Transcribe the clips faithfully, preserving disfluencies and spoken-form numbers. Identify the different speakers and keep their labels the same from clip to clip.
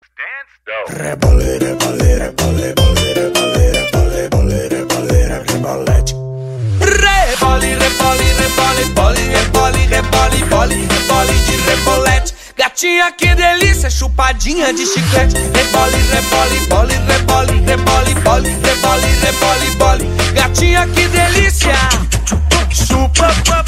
Speaker 1: Rebole, rebole, rebole, rebole, rebole, rebole, rebole, rebolete.
Speaker 2: Rebole, rebole, rebole, rebole, rebole, rebole, rebole, rebole de rebolete. Gatinha, que delícia, chupadinha de chiclete. Rebole, rebole, bole, rebole, rebole, bole, rebole, rebole, bole. Gatinha, que delícia, chupa,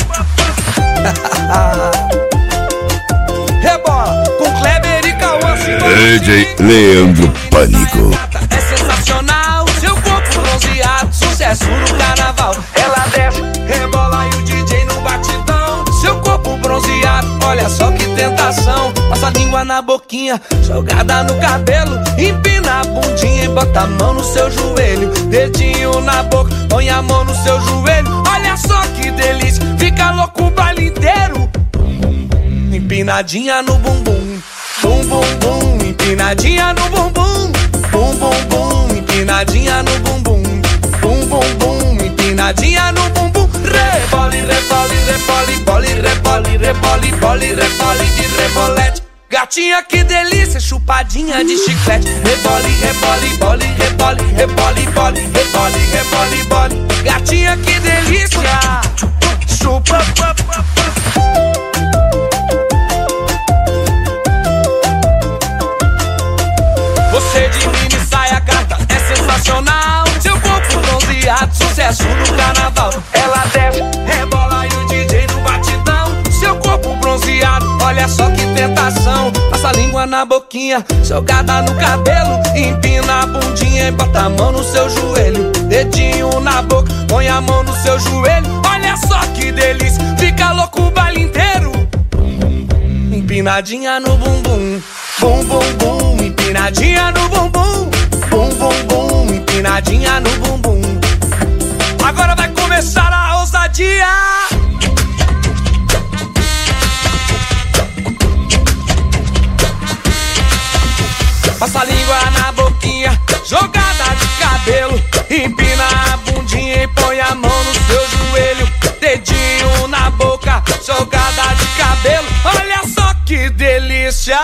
Speaker 2: rebola com Kleber e Cauã.
Speaker 1: D J Leandro Pânico.
Speaker 2: É sensacional, seu corpo bronzeado, sucesso no carnaval. Ela desce, rebola e o D J no batidão. Seu corpo bronzeado, olha só que tentação. Passa a língua na boquinha, jogada no cabelo. Empina a bundinha e bota a mão no seu joelho. Dedinho na boca, põe a mão no seu joelho. Olha só que delícia, fica louco o baile inteiro. Empinadinha no bumbum, bum bum bum. Empinadinha no bumbum, bum bum bum. Empinadinha no bumbum, bum bum bum. Empinadinha no bumbum. Rebole, rebole, rebole, bole, rebole, rebole, bole, rebole de rebolete. Gatinha, que delícia, chupadinha de chiclete. Rebole, rebole, bole, rebole, rebole, bole, rebole, rebole, bole. Gatinha, que delícia, chupa, pa, pa, pa. Você de mini saia gata é sensacional. Seu corpo bronzeado, sucesso no carnaval. Ela desce, rebola e o D J no batidão. Seu corpo bronzeado, olha só que tentação. Passa a língua na boquinha, jogada no cabelo. Empina a bundinha e bota a mão no seu joelho. Dedinho na boca, põe a mão no seu joelho. Olha só que delícia, fica louco o baile inteiro. Empinadinha no bumbum, bum bum bum. Empinadinha no bumbum, bum bum bum. Empinadinha no bumbum. Agora vai começar a ousadia. Passa a língua na boquinha, jogada de cabelo. Empina a bundinha e põe a mão no seu joelho. Dedinho na boca, jogada de cabelo. Olha só que delícia.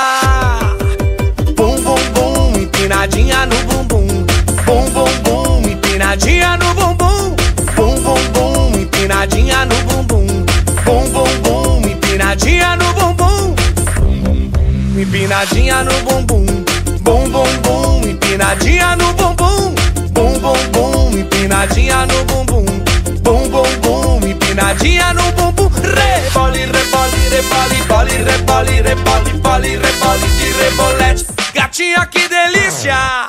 Speaker 2: Bum bum bum, empinadinha no bumbum, bum bum bum. Empinadinha no bumbum, bum bum bum. Empinadinha no bumbum, bum bum bum. Empinadinha no bumbum, empinadinha no bumbum, bum bum bum. Empinadinha no bumbum, bum bum bum. Empinadinha no bumbum, bum bum bum. Empinadinha no bumbum. Rebole, rebole, rebole, bole, rebole, rebole, bole, rebole de rebolete. Gatinha, que delícia.